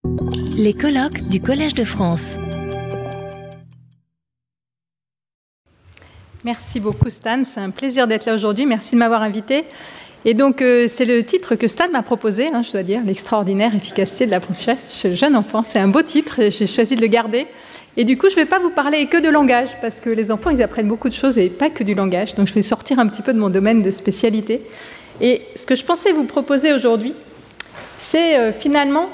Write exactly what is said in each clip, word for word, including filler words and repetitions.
Les colloques du Collège de France. Merci beaucoup Stan, c'est un plaisir d'être là aujourd'hui, merci de m'avoir invité. Et donc euh, c'est le titre que Stan m'a proposé, hein, je dois dire, l'extraordinaire efficacité de l'apprentissage chez le jeune enfant. C'est un beau titre, et j'ai choisi de le garder. Et du coup, je ne vais pas vous parler que de langage, parce que les enfants, ils apprennent beaucoup de choses et pas que du langage. Donc je vais sortir un petit peu de mon domaine de spécialité. Et ce que je pensais vous proposer aujourd'hui, c'est euh, finalement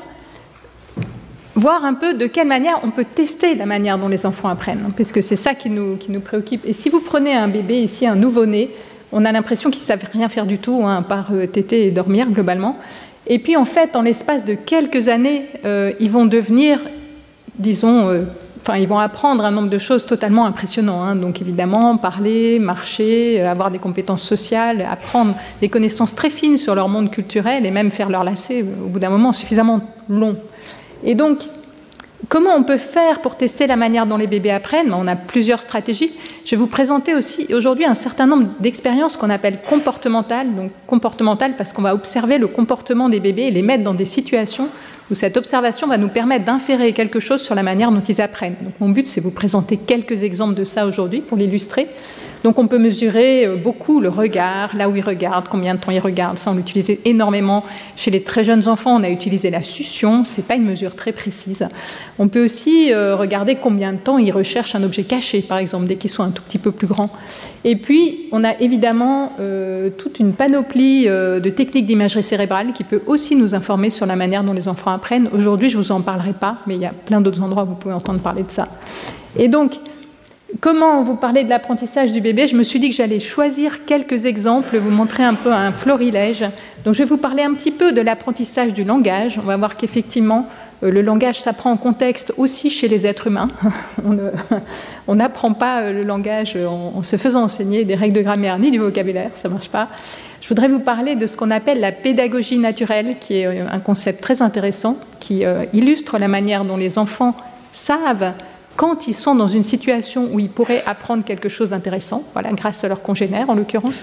voir un peu de quelle manière on peut tester la manière dont les enfants apprennent, puisque c'est ça qui nous, qui nous préoccupe. Et si vous prenez un bébé ici, un nouveau-né, on a l'impression qu'ils ne savent rien faire du tout, hein, à part euh, téter et dormir globalement. Et puis en fait, en l'espace de quelques années, euh, ils vont devenir, disons, euh, enfin, ils vont apprendre un nombre de choses totalement impressionnants. Hein. Donc évidemment, parler, marcher, euh, avoir des compétences sociales, apprendre des connaissances très fines sur leur monde culturel et même faire leur lacet euh, au bout d'un moment suffisamment long. Et donc, comment on peut faire pour tester la manière dont les bébés apprennent ? On a plusieurs stratégies. Je vais vous présenter aussi aujourd'hui un certain nombre d'expériences qu'on appelle comportementales. Donc comportementales parce qu'on va observer le comportement des bébés et les mettre dans des situations où cette observation va nous permettre d'inférer quelque chose sur la manière dont ils apprennent. Donc mon but, c'est de vous présenter quelques exemples de ça aujourd'hui pour l'illustrer. Donc on peut mesurer beaucoup le regard, là où ils regardent, combien de temps ils regardent. Ça, on l'utilise énormément chez les très jeunes enfants. On a utilisé la succion, c'est pas une mesure très précise. On peut aussi euh, regarder combien de temps ils recherchent un objet caché, par exemple, dès qu'ils sont un tout petit peu plus grands. Et puis, on a évidemment euh, toute une panoplie euh, de techniques d'imagerie cérébrale qui peut aussi nous informer sur la manière dont les enfants apprennent. Aujourd'hui, je vous en parlerai pas, mais il y a plein d'autres endroits où vous pouvez entendre parler de ça. Et donc, comment vous parler de l'apprentissage du bébé ? Je me suis dit que j'allais choisir quelques exemples, vous montrer un peu un florilège. Donc je vais vous parler un petit peu de l'apprentissage du langage. On va voir qu'effectivement, euh, le langage s'apprend en contexte aussi chez les êtres humains. On n'apprend pas euh, le langage en, en se faisant enseigner des règles de grammaire ni du vocabulaire, ça ne marche pas. Je voudrais vous parler de ce qu'on appelle la pédagogie naturelle, qui est euh, un concept très intéressant, qui euh, illustre la manière dont les enfants savent quand ils sont dans une situation où ils pourraient apprendre quelque chose d'intéressant, voilà, grâce à leurs congénères en l'occurrence.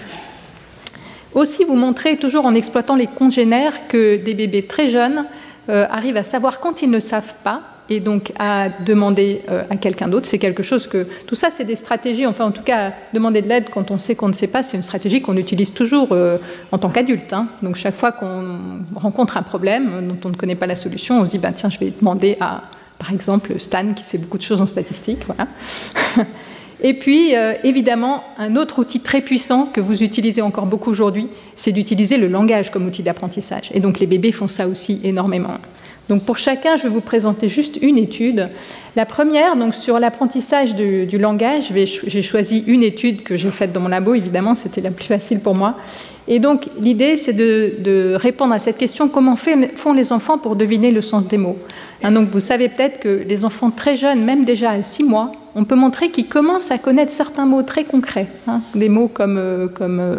Aussi vous montrer, toujours en exploitant les congénères, que des bébés très jeunes euh, arrivent à savoir quand ils ne savent pas et donc à demander euh, à quelqu'un d'autre. C'est quelque chose que... Tout ça, c'est des stratégies, enfin en tout cas, demander de l'aide quand on sait qu'on ne sait pas, c'est une stratégie qu'on utilise toujours euh, en tant qu'adulte. Hein. Donc chaque fois qu'on rencontre un problème dont on ne connaît pas la solution, on se dit, ben, tiens, je vais demander à... Par exemple, Stan, qui sait beaucoup de choses en statistique. Voilà. Et puis, euh, évidemment, un autre outil très puissant que vous utilisez encore beaucoup aujourd'hui, c'est d'utiliser le langage comme outil d'apprentissage. Et donc, les bébés font ça aussi énormément. Donc, pour chacun, je vais vous présenter juste une étude. La première, donc, sur l'apprentissage du, du langage, j'ai choisi une étude que j'ai faite dans mon labo, évidemment, c'était la plus facile pour moi. Et donc, l'idée, c'est de, de répondre à cette question, comment fait, font les enfants pour deviner le sens des mots ? Hein, donc, vous savez peut-être que les enfants très jeunes, même déjà à six mois, on peut montrer qu'ils commencent à connaître certains mots très concrets. Hein, des mots comme, euh, comme euh,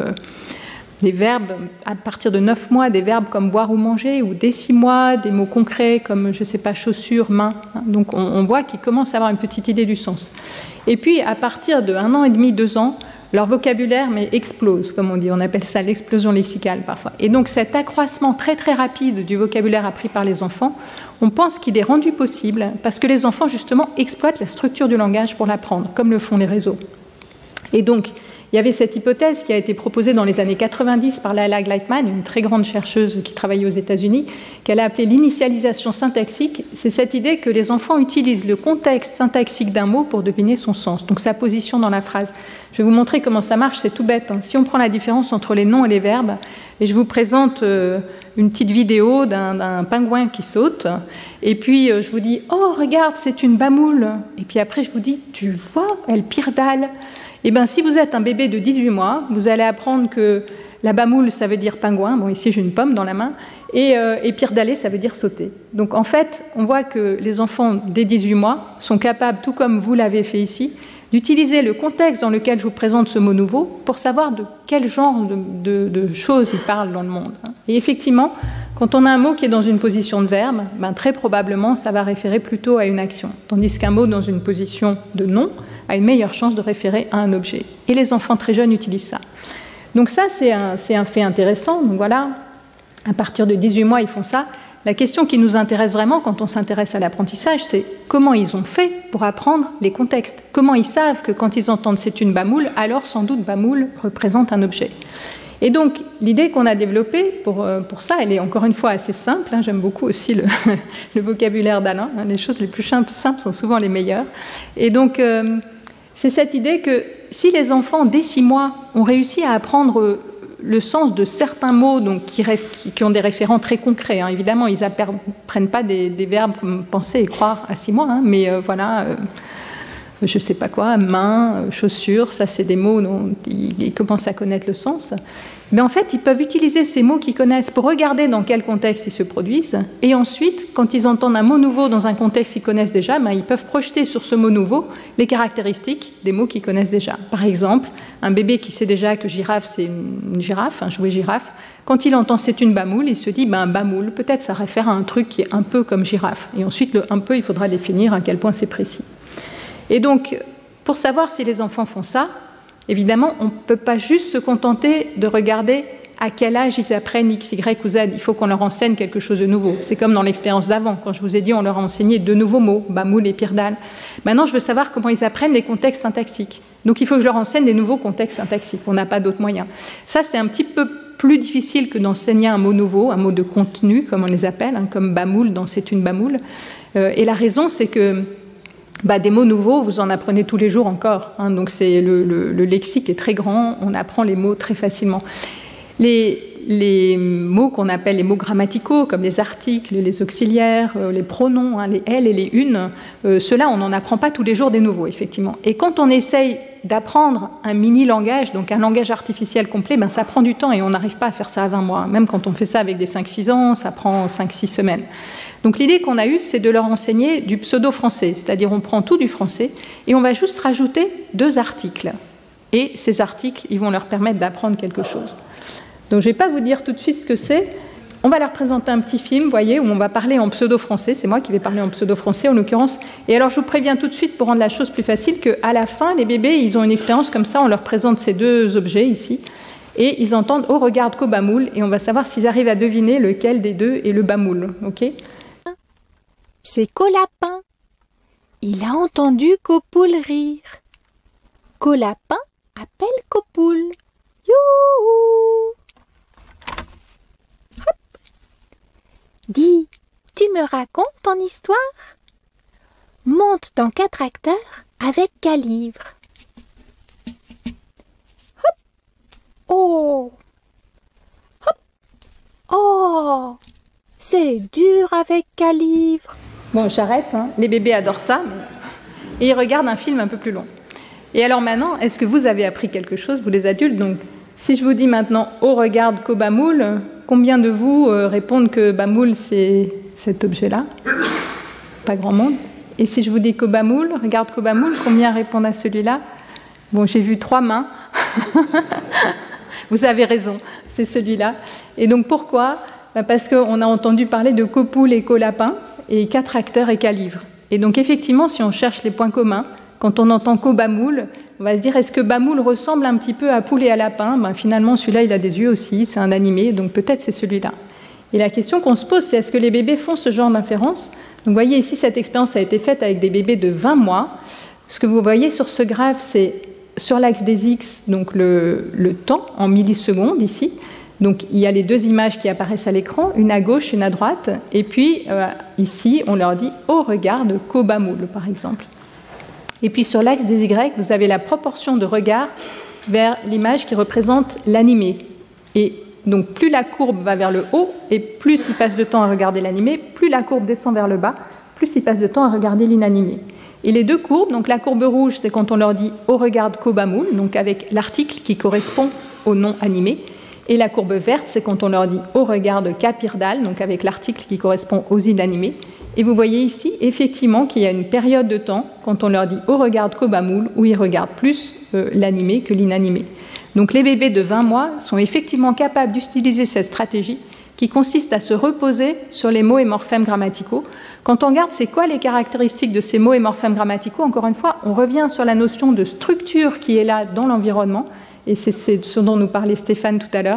des verbes, à partir de neuf mois, des verbes comme boire ou manger, ou dès six mois, des mots concrets comme, je ne sais pas, chaussures, main. Hein, donc, on, on voit qu'ils commencent à avoir une petite idée du sens. Et puis, à partir de un an et demi, deux ans, leur vocabulaire mais explose, comme on dit, on appelle ça l'explosion lexicale parfois. Et donc cet accroissement très très rapide du vocabulaire appris par les enfants, on pense qu'il est rendu possible parce que les enfants justement exploitent la structure du langage pour l'apprendre, comme le font les réseaux. Et donc, il y avait cette hypothèse qui a été proposée dans les années quatre-vingt-dix par Lala Gleitman, une très grande chercheuse qui travaillait aux États-Unis, qu'elle a appelée l'initialisation syntaxique. C'est cette idée que les enfants utilisent le contexte syntaxique d'un mot pour deviner son sens, donc sa position dans la phrase. Je vais vous montrer comment ça marche, c'est tout bête. Hein. Si on prend la différence entre les noms et les verbes, et je vous présente euh, une petite vidéo d'un, d'un pingouin qui saute, et puis euh, je vous dis « Oh, regarde, c'est une bamoule !» Et puis après, je vous dis « Tu vois, elle pirdale !» Eh bien, si vous êtes un bébé de dix-huit mois, vous allez apprendre que la bamoule, ça veut dire pingouin. Bon, ici, j'ai une pomme dans la main. Et, euh, et pirdaler, ça veut dire sauter. Donc, en fait, on voit que les enfants dès dix-huit mois sont capables, tout comme vous l'avez fait ici, d'utiliser le contexte dans lequel je vous présente ce mot nouveau pour savoir de quel genre de, de, de choses il parle dans le monde. Et effectivement, quand on a un mot qui est dans une position de verbe, ben très probablement, ça va référer plutôt à une action. Tandis qu'un mot dans une position de nom a une meilleure chance de référer à un objet. Et les enfants très jeunes utilisent ça. Donc ça, c'est un, c'est un fait intéressant. Donc voilà, à partir de dix-huit mois, ils font ça. La question qui nous intéresse vraiment quand on s'intéresse à l'apprentissage, c'est comment ils ont fait pour apprendre les contextes. Comment ils savent que quand ils entendent « c'est une bamoule », alors sans doute bamoule représente un objet. Et donc, l'idée qu'on a développée pour, pour ça, elle est encore une fois assez simple. Hein, j'aime beaucoup aussi le, le vocabulaire d'Alain. Hein, les choses les plus simples, simples sont souvent les meilleures. Et donc, euh, c'est cette idée que si les enfants, dès six mois, ont réussi à apprendre le sens de certains mots donc, qui, qui, qui ont des référents très concrets, hein, évidemment, ils n'apprennent pas des, des verbes comme penser et croire à six mois, hein, mais euh, voilà... Euh, je ne sais pas quoi, main, chaussures, ça c'est des mots dont ils, ils commencent à connaître le sens. Mais en fait, ils peuvent utiliser ces mots qu'ils connaissent pour regarder dans quel contexte ils se produisent. Et ensuite, quand ils entendent un mot nouveau dans un contexte qu'ils connaissent déjà, ben, ils peuvent projeter sur ce mot nouveau les caractéristiques des mots qu'ils connaissent déjà. Par exemple, un bébé qui sait déjà que girafe, c'est une girafe, un jouet girafe, quand il entend c'est une bamoule, il se dit ben, bamoule, peut-être ça réfère à un truc qui est un peu comme girafe. Et ensuite, le un peu, il faudra définir à quel point c'est précis. Et donc, pour savoir si les enfants font ça, évidemment, on ne peut pas juste se contenter de regarder à quel âge ils apprennent X, Y ou Z. Il faut qu'on leur enseigne quelque chose de nouveau. C'est comme dans l'expérience d'avant, quand je vous ai dit on leur a enseigné deux nouveaux mots, bamoule et pirdal. Maintenant, je veux savoir comment ils apprennent les contextes syntaxiques. Donc, il faut que je leur enseigne des nouveaux contextes syntaxiques. On n'a pas d'autres moyens. Ça, c'est un petit peu plus difficile que d'enseigner un mot nouveau, un mot de contenu, comme on les appelle, hein, comme bamoule dans C'est une bamoule. Euh, et la raison, c'est que Bah, des mots nouveaux, vous en apprenez tous les jours encore. Hein, donc c'est le, le, le lexique est très grand, on apprend les mots très facilement. Les, les mots qu'on appelle les mots grammaticaux, comme les articles, les auxiliaires, euh, les pronoms, hein, les elles et les unes, euh, ceux-là, on n'en apprend pas tous les jours des nouveaux, effectivement. Et quand on essaye d'apprendre un mini-langage, donc un langage artificiel complet, ben, ça prend du temps et on n'arrive pas à faire ça à vingt mois. Même quand on fait ça avec des cinq six ans, ça prend cinq six semaines. Donc l'idée qu'on a eue, c'est de leur enseigner du pseudo-français, c'est-à-dire on prend tout du français et on va juste rajouter deux articles. Et ces articles, ils vont leur permettre d'apprendre quelque chose. Donc je ne vais pas vous dire tout de suite ce que c'est. On va leur présenter un petit film, vous voyez, où on va parler en pseudo-français. C'est moi qui vais parler en pseudo-français en l'occurrence. Et alors je vous préviens tout de suite pour rendre la chose plus facile qu'à la fin, les bébés, ils ont une expérience comme ça. On leur présente ces deux objets ici. Et ils entendent « Oh, regarde, co-bamoule » et on va savoir s'ils arrivent à deviner lequel des deux est le bamoule. Ok ? C'est Colapin. Il a entendu Copoule rire. Colapin appelle Copoule. Youhou! Hop. Dis, tu me racontes ton histoire? Monte dans quatre acteurs avec Calivre. Hop. Oh! Hop. Oh! C'est dur avec Calivre. Bon, j'arrête, hein. Les bébés adorent ça, mais... et ils regardent un film un peu plus long. Et alors maintenant, est-ce que vous avez appris quelque chose, vous les adultes? Donc, si je vous dis maintenant « Oh, regarde, co-bamoule », combien de vous euh, répondent que bamoule, c'est cet objet-là? Pas grand monde. Et si je vous dis co-bamoule, regarde co-bamoule, combien répondent à celui-là? Bon, j'ai vu trois mains. Vous avez raison, c'est celui-là. Et donc, pourquoi? Parce qu'on a entendu parler de copoule et colapin, et quatre acteurs et calivre. Et donc, effectivement, si on cherche les points communs, quand on entend co-bamoule, on va se dire, est-ce que bamoule ressemble un petit peu à poule et à lapin? Ben, finalement, celui-là, il a des yeux aussi, c'est un animé, donc peut-être c'est celui-là. Et la question qu'on se pose, c'est est-ce que les bébés font ce genre d'inférence? Donc, vous voyez ici, cette expérience a été faite avec des bébés de vingt mois. Ce que vous voyez sur ce graphe, c'est sur l'axe des X, donc le, le temps en millisecondes ici. Donc, il y a les deux images qui apparaissent à l'écran, une à gauche, une à droite. Et puis, euh, ici, on leur dit « Oh, regarde, co-bamoule », par exemple. Et puis, sur l'axe des Y, vous avez la proportion de regard vers l'image qui représente l'animé. Et donc, plus la courbe va vers le haut, et plus il passe de temps à regarder l'animé, plus la courbe descend vers le bas, plus il passe de temps à regarder l'inanimé. Et les deux courbes, donc la courbe rouge, c'est quand on leur dit « Oh, regarde, co-bamoule », donc avec l'article qui correspond au nom animé. Et la courbe verte, c'est quand on leur dit « Oh, regarde, Capirdal », donc avec l'article qui correspond aux inanimés. Et vous voyez ici, effectivement, qu'il y a une période de temps, quand on leur dit « Oh, regarde, Cobamoule », où ils regardent plus euh, l'animé que l'inanimé. Donc les bébés de vingt mois sont effectivement capables d'utiliser cette stratégie qui consiste à se reposer sur les mots et morphèmes grammaticaux. Quand on regarde c'est quoi les caractéristiques de ces mots et morphèmes grammaticaux, encore une fois, on revient sur la notion de structure qui est là dans l'environnement, et c'est ce dont nous parlait Stéphane tout à l'heure.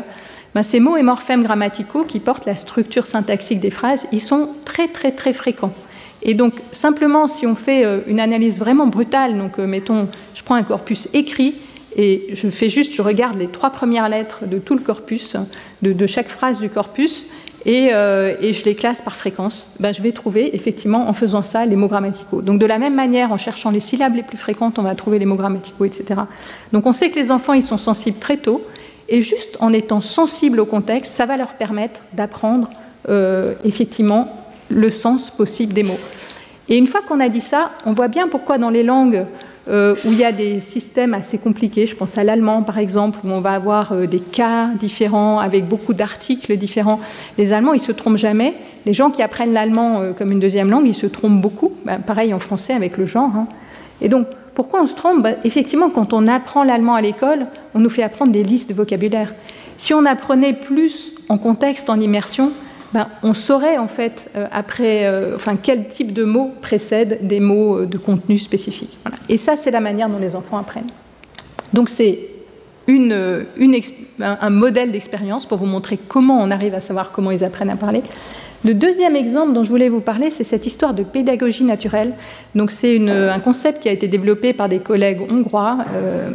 ben, ces mots et morphèmes grammaticaux qui portent la structure syntaxique des phrases, ils sont très très très fréquents. Et donc simplement si on fait une analyse vraiment brutale, donc mettons, je prends un corpus écrit et je fais juste, je regarde les trois premières lettres de tout le corpus, de, de chaque phrase du corpus, et, euh, et je les classe par fréquence, ben, je vais trouver effectivement en faisant ça les mots grammaticaux. Donc de la même manière, en cherchant les syllabes les plus fréquentes, on va trouver les mots grammaticaux, et cetera. Donc on sait que les enfants, ils sont sensibles très tôt, et juste en étant sensibles au contexte, ça va leur permettre d'apprendre euh, effectivement le sens possible des mots. Et une fois qu'on a dit ça, on voit bien pourquoi dans les langues euh, où il y a des systèmes assez compliqués, je pense à l'allemand par exemple, où on va avoir euh, des cas différents, avec beaucoup d'articles différents, les Allemands, ils ne se trompent jamais. Les gens qui apprennent l'allemand euh, comme une deuxième langue, ils se trompent beaucoup. Ben, pareil en français avec le genre. Hein. Et donc, pourquoi on se trompe ? Ben, effectivement, quand on apprend l'allemand à l'école, on nous fait apprendre des listes de vocabulaire. Si on apprenait plus en contexte, en immersion, ben, on saurait en fait euh, après, euh, enfin, quel type de mots précède des mots euh, de contenu spécifique. Voilà. Et ça, c'est la manière dont les enfants apprennent. Donc c'est une, une, un, un modèle d'expérience pour vous montrer comment on arrive à savoir comment ils apprennent à parler. Le deuxième exemple dont je voulais vous parler, c'est cette histoire de pédagogie naturelle. Donc c'est une, un concept qui a été développé par des collègues hongrois, euh,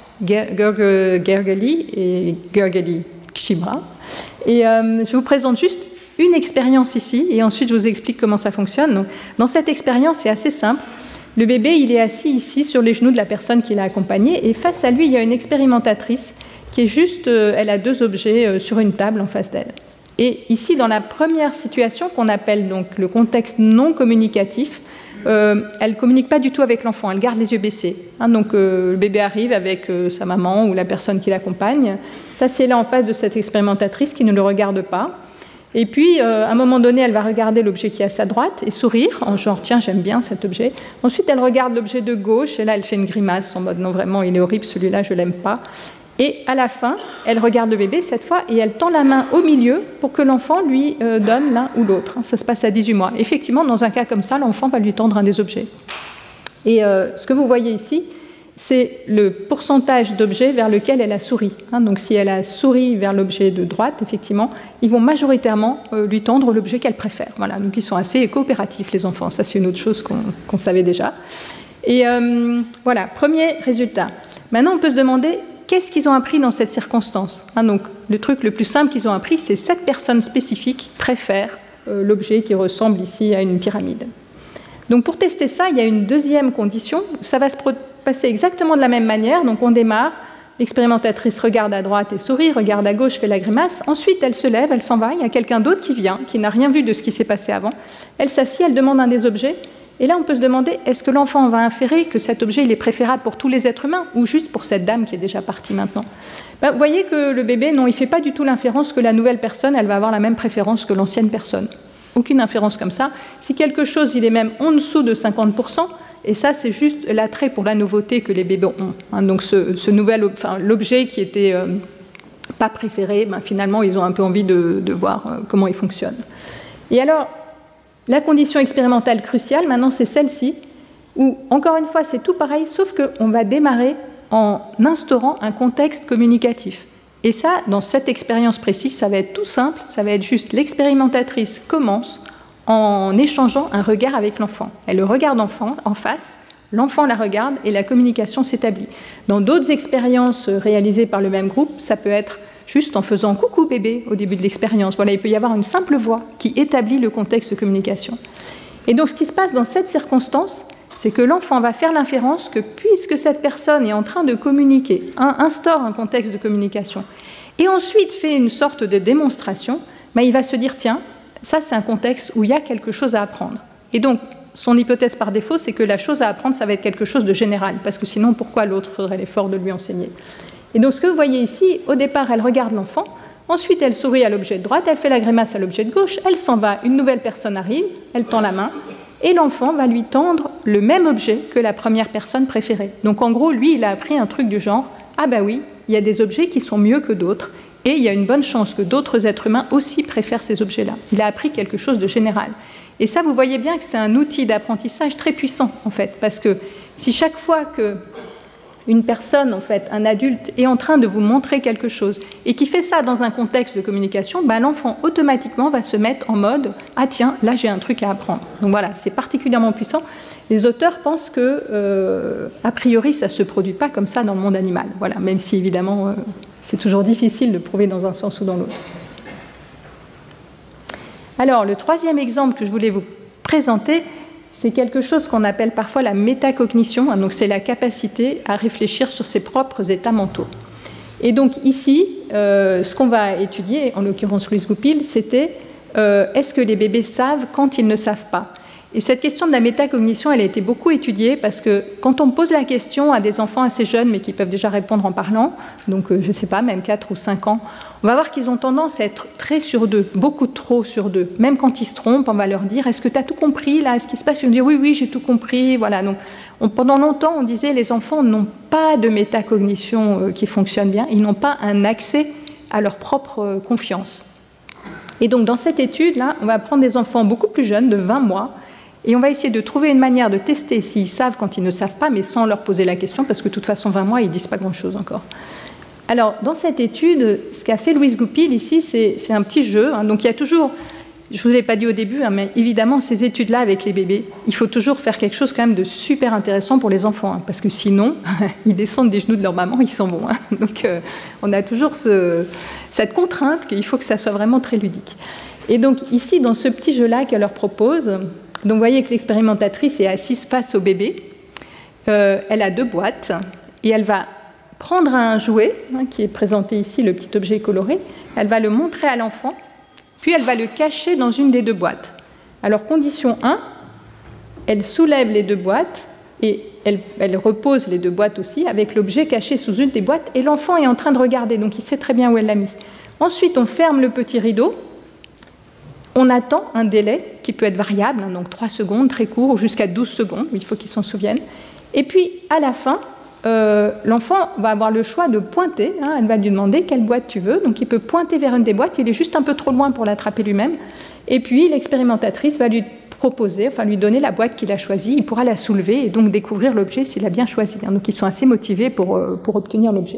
Gergely et Gergely Csibra. Et euh, je vous présente juste une expérience ici, et ensuite je vous explique comment ça fonctionne. Donc, dans cette expérience, c'est assez simple. Le bébé, il est assis ici sur les genoux de la personne qui l'a accompagné, et face à lui, il y a une expérimentatrice qui est juste, euh, elle a deux objets euh, sur une table en face d'elle. Et ici, dans la première situation qu'on appelle donc le contexte non communicatif, euh, elle ne communique pas du tout avec l'enfant, elle garde les yeux baissés. Hein, donc euh, le bébé arrive avec euh, sa maman ou la personne qui l'accompagne, s'assied là en face de cette expérimentatrice qui ne le regarde pas. Et puis, euh, à un moment donné, elle va regarder l'objet qui est à sa droite et sourire, en genre, tiens, j'aime bien cet objet. Ensuite, elle regarde l'objet de gauche, et là, elle fait une grimace en mode, non, vraiment, il est horrible, celui-là, je ne l'aime pas. Et à la fin, elle regarde le bébé cette fois, et elle tend la main au milieu pour que l'enfant lui euh, donne l'un ou l'autre. Ça se passe à dix-huit mois. Effectivement, dans un cas comme ça, l'enfant va lui tendre un des objets. Et euh, ce que vous voyez ici, c'est le pourcentage d'objets vers lequel elle a souri. Hein, donc si elle a souri vers l'objet de droite, effectivement, ils vont majoritairement euh, lui tendre l'objet qu'elle préfère. Voilà, donc ils sont assez coopératifs, les enfants. Ça, c'est une autre chose qu'on, qu'on savait déjà. Et euh, voilà, premier résultat. Maintenant, on peut se demander, qu'est-ce qu'ils ont appris dans cette circonstance ? Hein, donc, le truc le plus simple qu'ils ont appris, c'est cette personne spécifique préfère euh, l'objet qui ressemble ici à une pyramide. Donc, pour tester ça, il y a une deuxième condition. Ça va se passer exactement de la même manière. Donc on démarre, l'expérimentatrice regarde à droite et sourit, regarde à gauche, fait la grimace. Ensuite, elle se lève, elle s'en va. Il y a quelqu'un d'autre qui vient, qui n'a rien vu de ce qui s'est passé avant. Elle s'assied, elle demande un des objets. Et là, on peut se demander, est-ce que l'enfant va inférer que cet objet il est préférable pour tous les êtres humains ou juste pour cette dame qui est déjà partie maintenant ? Ben, vous voyez que le bébé, non, il ne fait pas du tout l'inférence que la nouvelle personne, elle va avoir la même préférence que l'ancienne personne. Aucune inférence comme ça. Si quelque chose, il est même en dessous de cinquante pour cent, et ça, c'est juste l'attrait pour la nouveauté que les bébés ont. Hein, donc ce, ce nouvel, enfin, l'objet qui était euh, pas préféré, ben, finalement, ils ont un peu envie de, de voir euh, comment il fonctionne. Et alors, la condition expérimentale cruciale, maintenant, c'est celle-ci, où, encore une fois, c'est tout pareil, sauf qu'on va démarrer en instaurant un contexte communicatif. Et ça, dans cette expérience précise, ça va être tout simple, ça va être juste l'expérimentatrice commence en échangeant un regard avec l'enfant. Elle le regarde en face, l'enfant la regarde et la communication s'établit. Dans d'autres expériences réalisées par le même groupe, ça peut être juste en faisant « coucou bébé » au début de l'expérience. Voilà, il peut y avoir une simple voix qui établit le contexte de communication. Et donc ce qui se passe dans cette circonstance, c'est que l'enfant va faire l'inférence que puisque cette personne est en train de communiquer, instaure un contexte de communication, et ensuite fait une sorte de démonstration, ben il va se dire « tiens, ça, c'est un contexte où il y a quelque chose à apprendre. » Et donc, son hypothèse par défaut, c'est que la chose à apprendre, ça va être quelque chose de général, parce que sinon, pourquoi l'autre ferait l'effort de lui enseigner ? Et donc, ce que vous voyez ici, au départ, elle regarde l'enfant, ensuite, elle sourit à l'objet de droite, elle fait la grimace à l'objet de gauche, elle s'en va, une nouvelle personne arrive, elle tend la main, et l'enfant va lui tendre le même objet que la première personne préférée. Donc, en gros, lui, il a appris un truc du genre « ah ben oui, il y a des objets qui sont mieux que d'autres ». Et il y a une bonne chance que d'autres êtres humains aussi préfèrent ces objets-là. Il a appris quelque chose de général. Et ça, vous voyez bien que c'est un outil d'apprentissage très puissant, en fait, parce que si chaque fois qu'une une personne, en fait, un adulte, est en train de vous montrer quelque chose et qui fait ça dans un contexte de communication, ben, l'enfant automatiquement va se mettre en mode « Ah tiens, là j'ai un truc à apprendre ». Donc voilà, c'est particulièrement puissant. Les auteurs pensent que, euh, a priori, ça ne se produit pas comme ça dans le monde animal. Voilà, même si évidemment, euh, c'est toujours difficile de prouver dans un sens ou dans l'autre. Alors, le troisième exemple que je voulais vous présenter, c'est quelque chose qu'on appelle parfois la métacognition. Donc, c'est la capacité à réfléchir sur ses propres états mentaux. Et donc, ici, euh, ce qu'on va étudier, en l'occurrence Louise Goupil, c'était euh, est-ce que les bébés savent quand ils ne savent pas ? Et cette question de la métacognition, elle a été beaucoup étudiée parce que quand on pose la question à des enfants assez jeunes, mais qui peuvent déjà répondre en parlant, donc euh, je ne sais pas, même quatre ou cinq ans, on va voir qu'ils ont tendance à être très sur d'eux, beaucoup trop sur d'eux. Même quand ils se trompent, on va leur dire « Est-ce que tu as tout compris là ? Est-ce qu'il se passe ?» Ils vont dire « Oui, oui, j'ai tout compris. » Voilà. Donc, on, pendant longtemps, on disait les enfants n'ont pas de métacognition euh, qui fonctionne bien, ils n'ont pas un accès à leur propre euh, confiance. Et donc, dans cette étude-là, on va prendre des enfants beaucoup plus jeunes, de vingt mois, et on va essayer de trouver une manière de tester s'ils savent quand ils ne savent pas, mais sans leur poser la question, parce que de toute façon, vingt mois, ils ne disent pas grand-chose encore. Alors, dans cette étude, ce qu'a fait Louise Goupil ici, c'est, c'est un petit jeu. Hein. Donc, il y a toujours, je ne vous l'ai pas dit au début, hein, mais évidemment, ces études-là avec les bébés, il faut toujours faire quelque chose quand même de super intéressant pour les enfants, hein, parce que sinon, ils descendent des genoux de leur maman, ils s'en vont. Hein. Donc, euh, on a toujours ce, cette contrainte qu'il faut que ça soit vraiment très ludique. Et donc, ici, dans ce petit jeu-là qu'elle leur propose, donc vous voyez que l'expérimentatrice est assise face au bébé. Euh, elle a deux boîtes et elle va prendre un jouet, hein, qui est présenté ici, le petit objet coloré. Elle va le montrer à l'enfant, puis elle va le cacher dans une des deux boîtes. Alors, condition un, elle soulève les deux boîtes et elle, elle repose les deux boîtes aussi avec l'objet caché sous une des boîtes et l'enfant est en train de regarder, donc il sait très bien où elle l'a mis. Ensuite, on ferme le petit rideau. On attend un délai qui peut être variable, hein, donc trois secondes, très court, ou jusqu'à douze secondes, il faut qu'ils s'en souviennent. Et puis, à la fin, euh, l'enfant va avoir le choix de pointer, hein, elle va lui demander quelle boîte tu veux, donc il peut pointer vers une des boîtes, il est juste un peu trop loin pour l'attraper lui-même, et puis l'expérimentatrice va lui proposer, enfin lui donner la boîte qu'il a choisie, il pourra la soulever et donc découvrir l'objet s'il a bien choisi. Hein, donc ils sont assez motivés pour, euh, pour obtenir l'objet.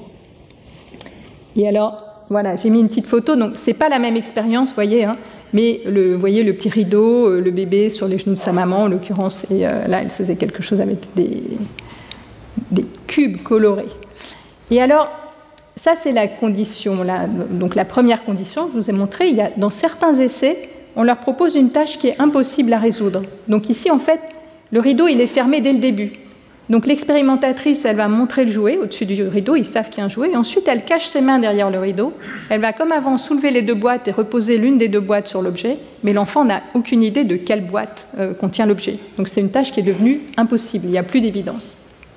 Et alors, voilà, j'ai mis une petite photo, donc c'est pas la même expérience, vous voyez, hein, mais le, vous voyez le petit rideau, le bébé sur les genoux de sa maman, en l'occurrence, et euh, là, elle faisait quelque chose avec des, des cubes colorés. Et alors, ça, c'est la condition, là, donc la première condition, je vous ai montré, il y a, dans certains essais, on leur propose une tâche qui est impossible à résoudre. Donc ici, en fait, le rideau, il est fermé dès le début. Donc l'expérimentatrice, elle va montrer le jouet au-dessus du rideau, ils savent qu'il y a un jouet, et ensuite elle cache ses mains derrière le rideau, elle va comme avant soulever les deux boîtes et reposer l'une des deux boîtes sur l'objet, mais l'enfant n'a aucune idée de quelle boîte euh, contient l'objet. Donc c'est une tâche qui est devenue impossible, il n'y a plus d'évidence.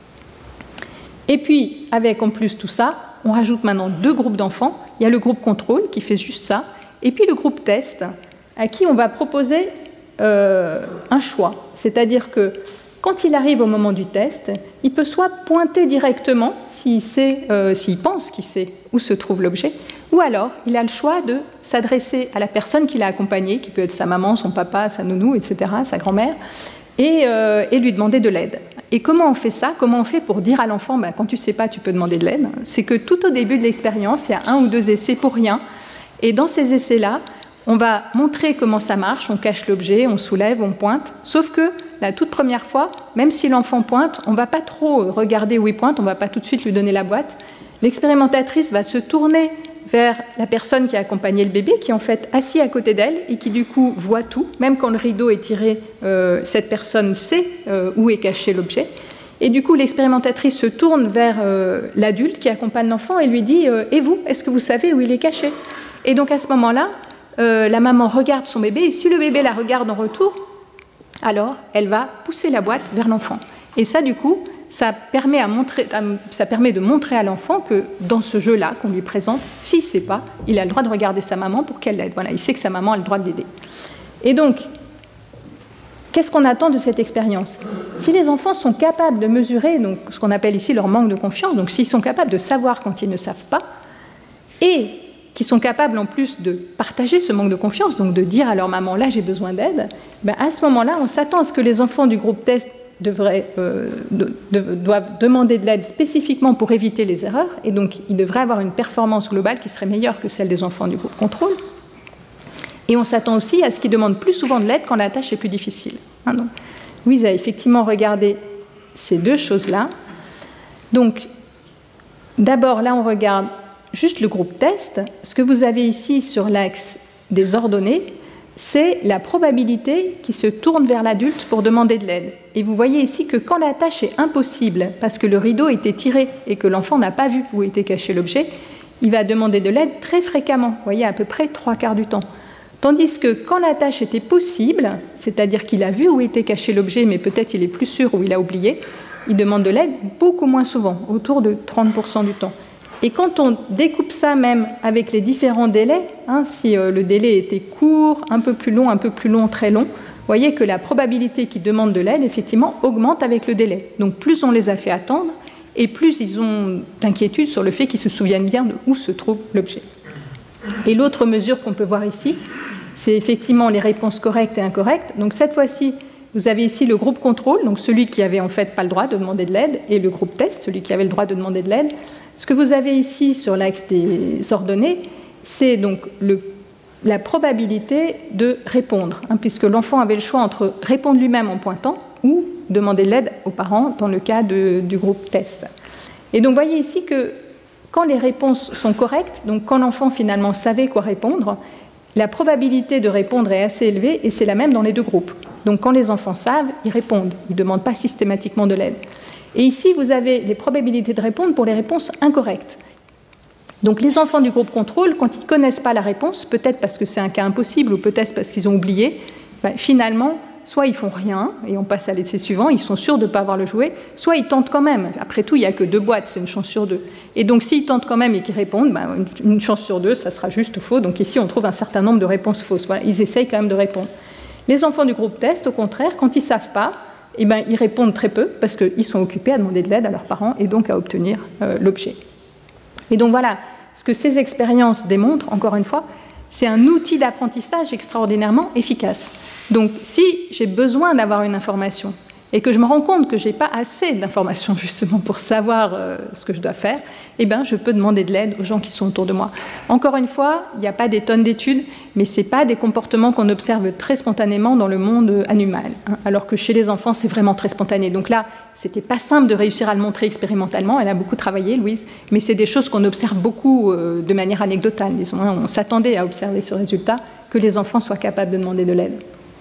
Et puis, avec en plus tout ça, on rajoute maintenant deux groupes d'enfants, il y a le groupe contrôle qui fait juste ça, et puis le groupe test, à qui on va proposer euh, un choix, c'est-à-dire que quand il arrive au moment du test, il peut soit pointer directement s'il sait, euh, s'il pense qu'il sait où se trouve l'objet, ou alors il a le choix de s'adresser à la personne qui l'a accompagné, qui peut être sa maman, son papa, sa nounou, et cetera, sa grand-mère, et, euh, et lui demander de l'aide. Et comment on fait ça ? Comment on fait pour dire à l'enfant, ben, quand tu ne sais pas, tu peux demander de l'aide ? C'est que tout au début de l'expérience, il y a un ou deux essais pour rien, et dans ces essais-là, on va montrer comment ça marche, on cache l'objet, on soulève, on pointe, sauf que la toute première fois, même si l'enfant pointe, on ne va pas trop regarder où il pointe, on ne va pas tout de suite lui donner la boîte. L'expérimentatrice va se tourner vers la personne qui a accompagné le bébé, qui est en fait assis à côté d'elle et qui du coup voit tout, même quand le rideau est tiré, euh, cette personne sait euh, où est caché l'objet. Et du coup, l'expérimentatrice se tourne vers euh, l'adulte qui accompagne l'enfant et lui dit euh, « Et vous, est-ce que vous savez où il est caché ?» Et donc à ce moment-là, euh, la maman regarde son bébé et si le bébé la regarde en retour, alors elle va pousser la boîte vers l'enfant. Et ça, du coup, ça permet, à montrer, ça permet de montrer à l'enfant que dans ce jeu-là qu'on lui présente, s'il ne sait pas, il a le droit de regarder sa maman pour qu'elle l'aide. Voilà, il sait que sa maman a le droit de l'aider. Et donc, qu'est-ce qu'on attend de cette expérience ? Si les enfants sont capables de mesurer donc, ce qu'on appelle ici leur manque de confiance, donc s'ils sont capables de savoir quand ils ne savent pas, et qui sont capables en plus de partager ce manque de confiance, donc de dire à leur maman « là j'ai besoin d'aide », ben à ce moment-là, on s'attend à ce que les enfants du groupe test devraient, euh, de, de, doivent demander de l'aide spécifiquement pour éviter les erreurs, et donc ils devraient avoir une performance globale qui serait meilleure que celle des enfants du groupe contrôle. Et on s'attend aussi à ce qu'ils demandent plus souvent de l'aide quand la tâche est plus difficile. Hein, donc, Louise a effectivement regardé ces deux choses-là. Donc, d'abord, là, on regarde juste le groupe test. Ce que vous avez ici sur l'axe des ordonnées, c'est la probabilité qui se tourne vers l'adulte pour demander de l'aide. Et vous voyez ici que quand la tâche est impossible, parce que le rideau était tiré et que l'enfant n'a pas vu où était caché l'objet, il va demander de l'aide très fréquemment, vous voyez, à peu près trois quarts du temps. Tandis que quand la tâche était possible, c'est-à-dire qu'il a vu où était caché l'objet, mais peut-être il est plus sûr ou il a oublié, il demande de l'aide beaucoup moins souvent, autour de trente pour cent du temps. Et quand on découpe ça même avec les différents délais, hein, si euh, le délai était court, un peu plus long, un peu plus long, très long, vous voyez que la probabilité qu'ils demandent de l'aide, effectivement, augmente avec le délai. Donc plus on les a fait attendre, et plus ils ont d'inquiétude sur le fait qu'ils se souviennent bien de où se trouve l'objet. Et l'autre mesure qu'on peut voir ici, c'est effectivement les réponses correctes et incorrectes. Donc cette fois-ci, vous avez ici le groupe contrôle, donc celui qui avait en fait pas le droit de demander de l'aide, et le groupe test, celui qui avait le droit de demander de l'aide. Ce que vous avez ici sur l'axe des ordonnées, c'est donc le, la probabilité de répondre, hein, puisque l'enfant avait le choix entre répondre lui-même en pointant ou demander de l'aide aux parents dans le cas de, du groupe test. Et donc vous voyez ici que quand les réponses sont correctes, donc quand l'enfant finalement savait quoi répondre, la probabilité de répondre est assez élevée et c'est la même dans les deux groupes. Donc quand les enfants savent, ils répondent, ils ne demandent pas systématiquement de l'aide. Et ici, vous avez les probabilités de répondre pour les réponses incorrectes. Donc les enfants du groupe contrôle, quand ils ne connaissent pas la réponse, peut-être parce que c'est un cas impossible ou peut-être parce qu'ils ont oublié, ben, finalement, soit ils font rien et on passe à l'essai suivant, ils sont sûrs de ne pas avoir le jouet, soit ils tentent quand même. Après tout, il n'y a que deux boîtes, c'est une chance sur deux. Et donc s'ils tentent quand même et qu'ils répondent, ben, une, une chance sur deux, ça sera juste faux. Donc ici, on trouve un certain nombre de réponses fausses. Voilà, ils essayent quand même de répondre. Les enfants du groupe test, au contraire, quand ils ne savent pas, eh ben, ils répondent très peu parce qu'ils sont occupés à demander de l'aide à leurs parents et donc à obtenir euh, l'objet. Et donc voilà, ce que ces expériences démontrent, encore une fois, c'est un outil d'apprentissage extraordinairement efficace. Donc si j'ai besoin d'avoir une information et que je me rends compte que je n'ai pas assez d'informations justement pour savoir euh, ce que je dois faire, eh ben, je peux demander de l'aide aux gens qui sont autour de moi. Encore une fois, il n'y a pas des tonnes d'études, mais ce n'est pas des comportements qu'on observe très spontanément dans le monde animal, hein, alors que chez les enfants, c'est vraiment très spontané. Donc là, ce n'était pas simple de réussir à le montrer expérimentalement, elle a beaucoup travaillé, Louise, mais c'est des choses qu'on observe beaucoup euh, de manière anecdotale, disons, hein. On s'attendait à observer ce résultat, que les enfants soient capables de demander de l'aide.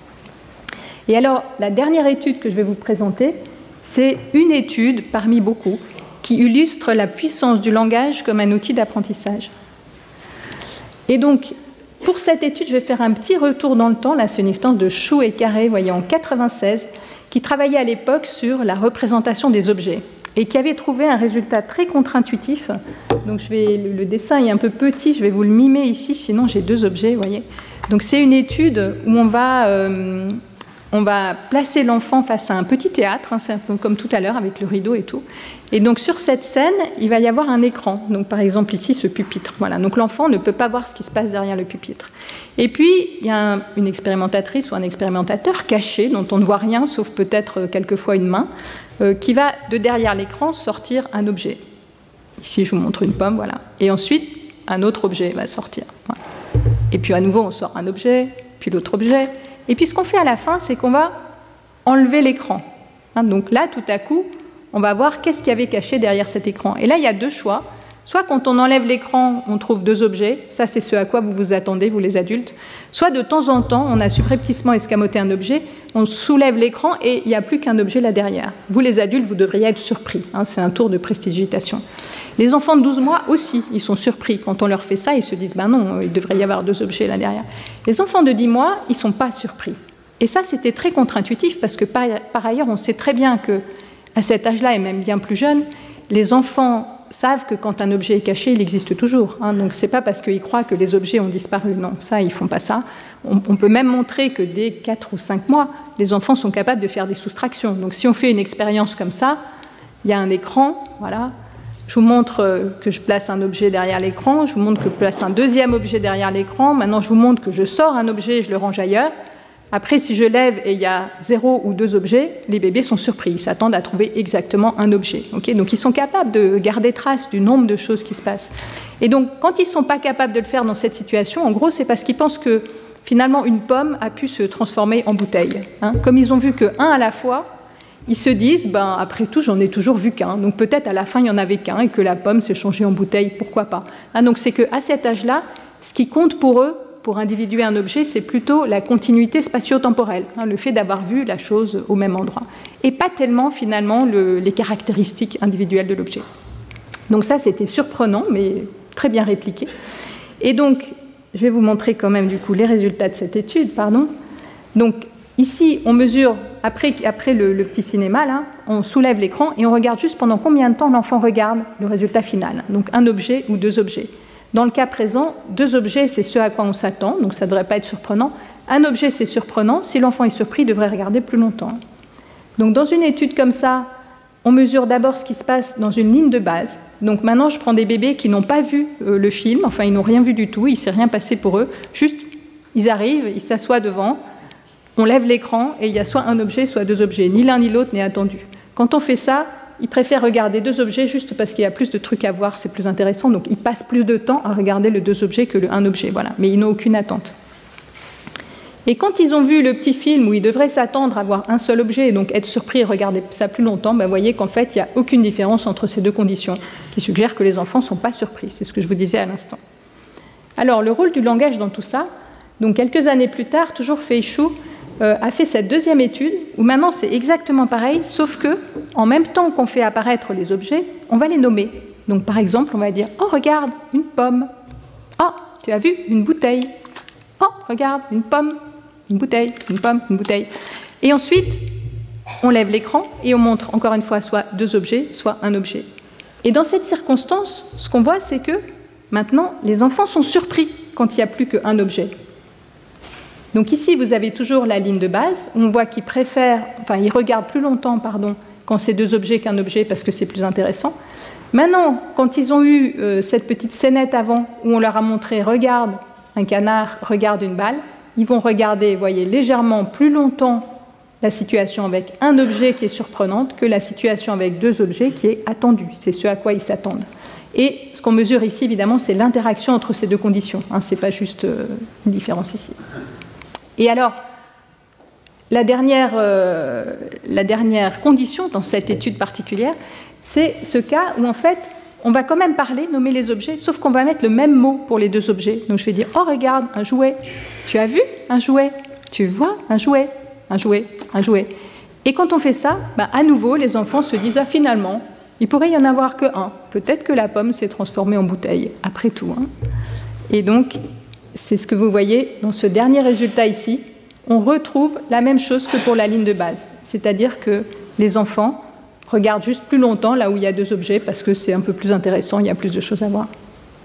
Et alors, la dernière étude que je vais vous présenter, c'est une étude parmi beaucoup qui illustre la puissance du langage comme un outil d'apprentissage. Et donc, pour cette étude, je vais faire un petit retour dans le temps. Là, c'est une expérience de Chou et Carré, voyez, en quatre-vingt-seize, qui travaillait à l'époque sur la représentation des objets et qui avait trouvé un résultat très contre-intuitif. Donc, je vais, le, le dessin est un peu petit, je vais vous le mimer ici, sinon j'ai deux objets, voyez. Donc, c'est une étude où on va... Euh, On va placer l'enfant face à un petit théâtre, hein, c'est un peu comme tout à l'heure avec le rideau et tout. Et donc sur cette scène, il va y avoir un écran. Donc par exemple ici, ce pupitre. Voilà. Donc l'enfant ne peut pas voir ce qui se passe derrière le pupitre. Et puis il y a un, une expérimentatrice ou un expérimentateur caché, dont on ne voit rien, sauf peut-être euh, quelquefois une main, euh, qui va de derrière l'écran sortir un objet. Ici, je vous montre une pomme, voilà. Et ensuite, un autre objet va sortir. Voilà. Et puis à nouveau, on sort un objet, puis l'autre objet. Et puis ce qu'on fait à la fin, c'est qu'on va enlever l'écran. Hein, donc là, tout à coup, on va voir qu'est-ce qu'il y avait caché derrière cet écran. Et là, il y a deux choix. Soit quand on enlève l'écran, on trouve deux objets. Ça, c'est ce à quoi vous vous attendez, vous les adultes. Soit de temps en temps, on a subrepticement escamoté un objet, on soulève l'écran et il n'y a plus qu'un objet là derrière. Vous, les adultes, vous devriez être surpris. Hein, c'est un tour de prestidigitation. Les enfants de douze mois aussi, ils sont surpris. Quand on leur fait ça, ils se disent « ben non, il devrait y avoir deux objets là derrière ». Les enfants de dix mois, ils ne sont pas surpris. Et ça, c'était très contre-intuitif parce que par, par ailleurs, on sait très bien qu'à cet âge-là, et même bien plus jeune, les enfants savent que quand un objet est caché, il existe toujours. Hein. Donc, ce n'est pas parce qu'ils croient que les objets ont disparu. Non, ça, ils ne font pas ça. On, on peut même montrer que dès quatre ou cinq mois, les enfants sont capables de faire des soustractions. Donc, si on fait une expérience comme ça, il y a un écran, voilà. Je vous montre que je place un objet derrière l'écran, je vous montre que je place un deuxième objet derrière l'écran, maintenant je vous montre que je sors un objet et je le range ailleurs. Après, si je lève et il y a zéro ou deux objets, les bébés sont surpris, ils s'attendent à trouver exactement un objet. Okay, donc ils sont capables de garder trace du nombre de choses qui se passent. Et donc quand ils ne sont pas capables de le faire dans cette situation, en gros c'est parce qu'ils pensent que finalement une pomme a pu se transformer en bouteille. Hein. Comme ils ont vu qu'un à la fois, ils se disent, ben, après tout, j'en ai toujours vu qu'un. Donc peut-être à la fin, il n'y en avait qu'un et que la pomme s'est changée en bouteille, pourquoi pas. Hein, donc c'est qu'à cet âge-là, ce qui compte pour eux, pour individuer un objet, c'est plutôt la continuité spatio-temporelle, hein, le fait d'avoir vu la chose au même endroit. Et pas tellement, finalement, le, les caractéristiques individuelles de l'objet. Donc ça, c'était surprenant, mais très bien répliqué. Et donc, je vais vous montrer quand même, du coup, les résultats de cette étude, pardon. Donc, ici, on mesure, après, après le, le petit cinéma, là, on soulève l'écran et on regarde juste pendant combien de temps l'enfant regarde le résultat final. Donc un objet ou deux objets. Dans le cas présent, deux objets, c'est ce à quoi on s'attend, donc ça ne devrait pas être surprenant. Un objet, c'est surprenant. Si l'enfant est surpris, il devrait regarder plus longtemps. Donc dans une étude comme ça, on mesure d'abord ce qui se passe dans une ligne de base. Donc maintenant, je prends des bébés qui n'ont pas vu euh, le film, enfin ils n'ont rien vu du tout, il ne s'est rien passé pour eux. Juste, ils arrivent, ils s'assoient devant. On lève l'écran et il y a soit un objet, soit deux objets. Ni l'un ni l'autre n'est attendu. Quand on fait ça, ils préfèrent regarder deux objets juste parce qu'il y a plus de trucs à voir, c'est plus intéressant. Donc ils passent plus de temps à regarder les deux objets que le un objet. Voilà. Mais ils n'ont aucune attente. Et quand ils ont vu le petit film où ils devraient s'attendre à voir un seul objet et donc être surpris et regarder ça plus longtemps, ben, vous voyez qu'en fait, il n'y a aucune différence entre ces deux conditions qui suggèrent que les enfants ne sont pas surpris. C'est ce que je vous disais à l'instant. Alors, le rôle du langage dans tout ça, donc quelques années plus tard, toujours Fei Shu euh, a fait cette deuxième étude où maintenant c'est exactement pareil, sauf que en même temps qu'on fait apparaître les objets, on va les nommer. Donc par exemple, on va dire « Oh, regarde, une pomme. Oh, tu as vu, une bouteille. Oh, regarde, une pomme, une bouteille, une pomme, une bouteille. » Et ensuite, on lève l'écran et on montre encore une fois soit deux objets, soit un objet. Et dans cette circonstance, ce qu'on voit, c'est que maintenant, les enfants sont surpris quand il n'y a plus qu'un objet. Donc ici, vous avez toujours la ligne de base. On voit qu'ils préfèrent, enfin, ils regardent plus longtemps, pardon, quand c'est deux objets qu'un objet parce que c'est plus intéressant. Maintenant, quand ils ont eu euh, cette petite scénette avant où on leur a montré « Regarde un canard, regarde une balle », ils vont regarder, vous voyez, légèrement plus longtemps la situation avec un objet qui est surprenante que la situation avec deux objets qui est attendue. C'est ce à quoi ils s'attendent. Et ce qu'on mesure ici, évidemment, c'est l'interaction entre ces deux conditions. Hein, ce n'est pas juste euh, une différence ici. Et alors, la dernière, euh, la dernière condition dans cette étude particulière, c'est ce cas où, en fait, on va quand même parler, nommer les objets, sauf qu'on va mettre le même mot pour les deux objets. Donc je vais dire « Oh, regarde, un jouet. Tu as vu un jouet? Tu vois un jouet? Un jouet, un jouet. » Et quand on fait ça, bah, à nouveau, les enfants se disent « Ah, finalement, il pourrait y en avoir que un. Peut-être que la pomme s'est transformée en bouteille, après tout. Hein. » Et donc, c'est ce que vous voyez dans ce dernier résultat ici. On retrouve la même chose que pour la ligne de base. C'est-à-dire que les enfants regardent juste plus longtemps là où il y a deux objets parce que c'est un peu plus intéressant, il y a plus de choses à voir.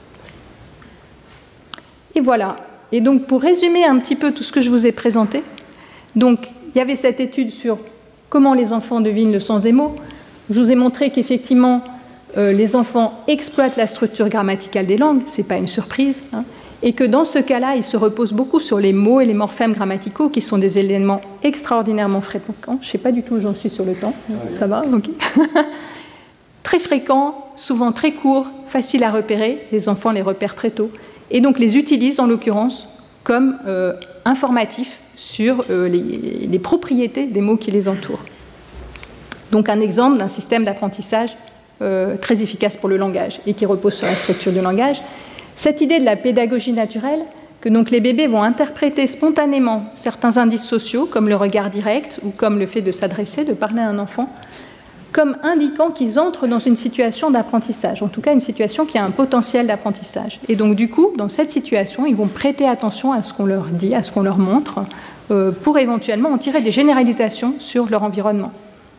Et voilà. Et donc, pour résumer un petit peu tout ce que je vous ai présenté, donc, il y avait cette étude sur comment les enfants devinent le sens des mots. Je vous ai montré qu'effectivement, euh, les enfants exploitent la structure grammaticale des langues, ce n'est pas une surprise, hein, et que dans ce cas-là, ils se reposent beaucoup sur les mots et les morphèmes grammaticaux, qui sont des éléments extraordinairement fréquents. Je ne sais pas du tout où j'en suis sur le temps, ça va, ok. Très fréquents, souvent très courts, faciles à repérer, les enfants les repèrent très tôt, et donc les utilisent en l'occurrence comme euh, informatifs sur euh, les, les propriétés des mots qui les entourent. Donc un exemple d'un système d'apprentissage euh, très efficace pour le langage et qui repose sur la structure du langage. Cette idée de la pédagogie naturelle, que donc les bébés vont interpréter spontanément certains indices sociaux, comme le regard direct ou comme le fait de s'adresser, de parler à un enfant, comme indiquant qu'ils entrent dans une situation d'apprentissage, en tout cas une situation qui a un potentiel d'apprentissage. Et donc du coup, dans cette situation, ils vont prêter attention à ce qu'on leur dit, à ce qu'on leur montre, euh, pour éventuellement en tirer des généralisations sur leur environnement.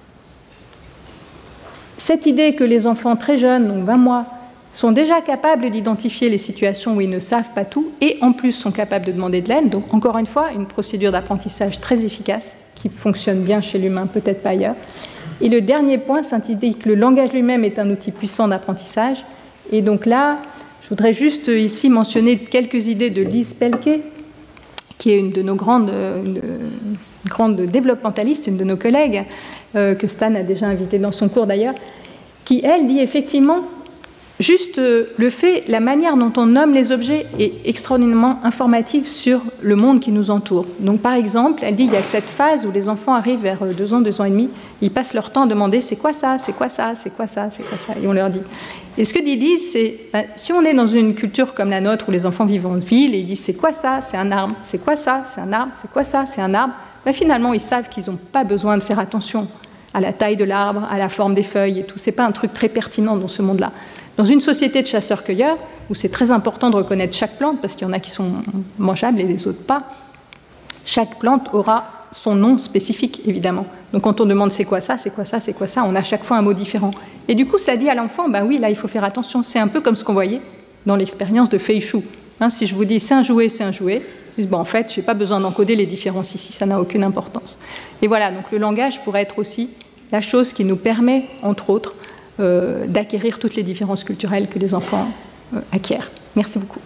Cette idée que les enfants très jeunes, donc vingt mois, sont déjà capables d'identifier les situations où ils ne savent pas tout et en plus sont capables de demander de l'aide. Donc encore une fois, une procédure d'apprentissage très efficace qui fonctionne bien chez l'humain, peut-être pas ailleurs. Et le dernier point, c'est que le langage lui-même est un outil puissant d'apprentissage. Et donc là, je voudrais juste ici mentionner quelques idées de Lise Pelquet, qui est une de nos grandes, une grande développementalistes, une de nos collègues, euh, que Stan a déjà invité dans son cours d'ailleurs, qui, elle, dit effectivement, juste euh, le fait, la manière dont on nomme les objets est extraordinairement informative sur le monde qui nous entoure. Donc, par exemple, elle dit il y a cette phase où les enfants arrivent vers deux ans, deux ans et demi, ils passent leur temps à demander c'est quoi ça, c'est quoi ça, c'est quoi ça, c'est quoi ça, et on leur dit. Et ce que dit Lise, c'est ben, si on est dans une culture comme la nôtre où les enfants vivent en ville et ils disent c'est quoi ça, c'est un arbre, c'est quoi ça, c'est un arbre, c'est quoi ça, c'est un arbre, ben, finalement ils savent qu'ils n'ont pas besoin de faire attention à la taille de l'arbre, à la forme des feuilles et tout. C'est pas un truc très pertinent dans ce monde-là. Dans une société de chasseurs-cueilleurs, où c'est très important de reconnaître chaque plante, parce qu'il y en a qui sont mangeables et les autres pas, chaque plante aura son nom spécifique, évidemment. Donc quand on demande c'est quoi ça, c'est quoi ça, c'est quoi ça, on a à chaque fois un mot différent. Et du coup, ça dit à l'enfant, ben oui, là, il faut faire attention. C'est un peu comme ce qu'on voyait dans l'expérience de Fei-Shu. Hein, si je vous dis c'est un jouet, c'est un jouet, je dis, bon, en fait, je n'ai pas besoin d'encoder les différences ici, ça n'a aucune importance. Et voilà, donc le langage pourrait être aussi la chose qui nous permet, entre autres, euh, d'acquérir toutes les différences culturelles que les enfants euh, acquièrent. Merci beaucoup.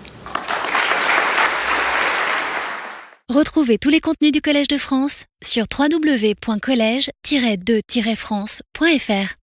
Retrouvez tous les contenus du Collège de France sur w w w point collège tiret de tiret france point f r.